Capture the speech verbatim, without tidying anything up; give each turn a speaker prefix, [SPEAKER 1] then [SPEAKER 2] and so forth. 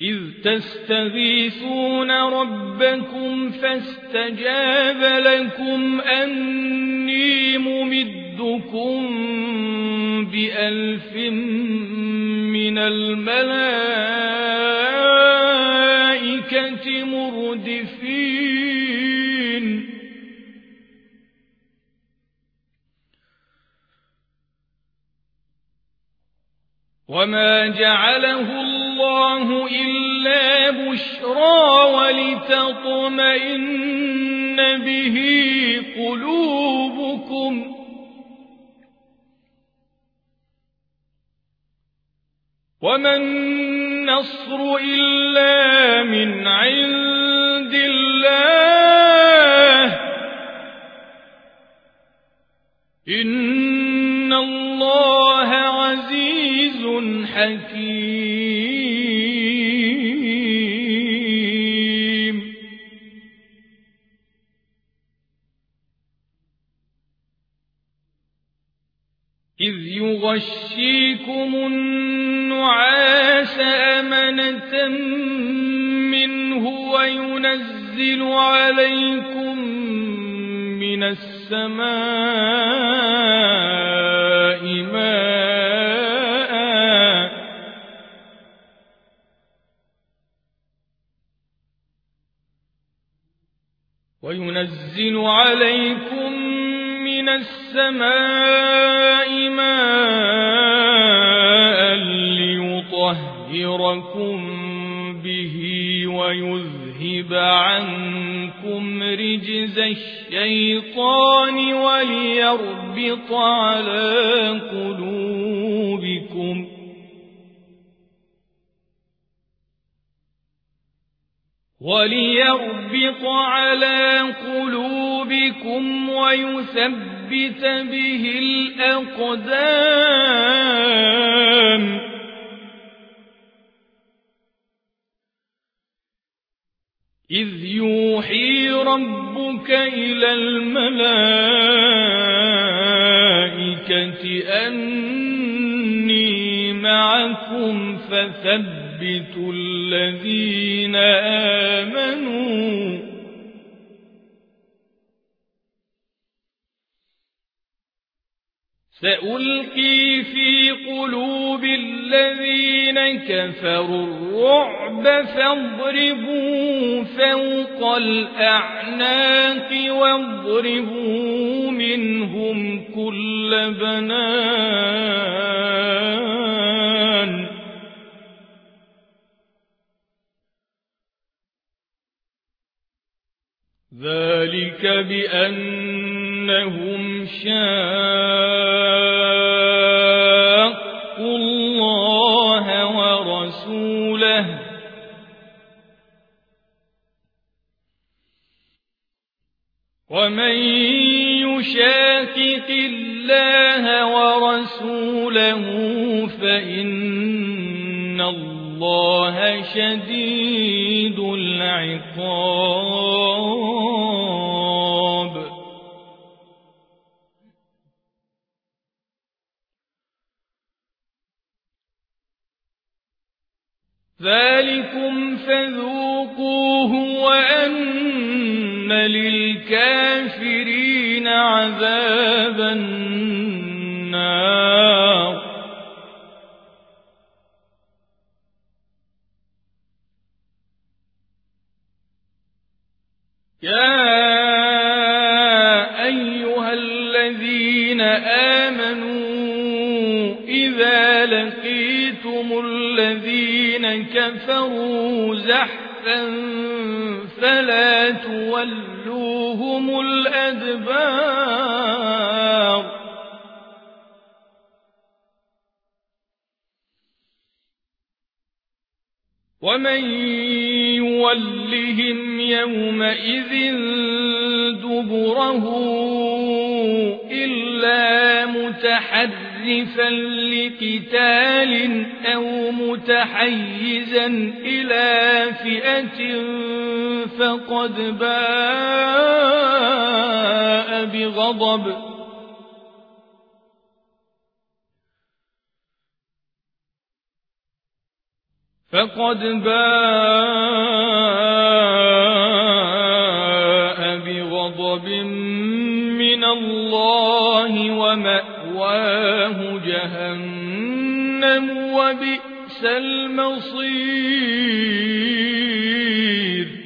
[SPEAKER 1] إذ تستغيثون ربكم فاستجاب لكم أني ممدكم بألف من الملائكة مردفين وما جعله الله إلا بشرى ولتطمئن به قلوبكم وما النصر إلا من عند الله إن الله عزيز حكيم إذ يغشيكم النعاس أمنة منه وينزل عليكم من السماء ماء وينزل عليكم من السماء ماء ليطهركم به ويذهب عنكم رجز الشيطان وليربط على قلوبكم وليربط على قلوبكم ويثبت به الأقدام إذ يوحي ربك إلى الملائكة أني معكم فثبتوا الذين آمنوا سألقي في قلوب الذين كفروا الرعب فاضربوا فوق الأعناق واضربوا منهم كل بنان ذلك بأنهم شاقوا الله ورسوله ومن يشاقق الله ورسوله فإن الله شديد العقاب ذلكم فذوقوه وأن للكافرين عذاب النار يا أيها الذين آمنوا إذا لقيتم الذين كفروا زحفا فلا تولوهم الأدبار ومن يولهم يومئذ دبره إلا متحرفا لقتال أو متحيزا إلى فئة فقد باء بغضب فقد باء بغضب من الله ومأواه جهنم وبئس المصير.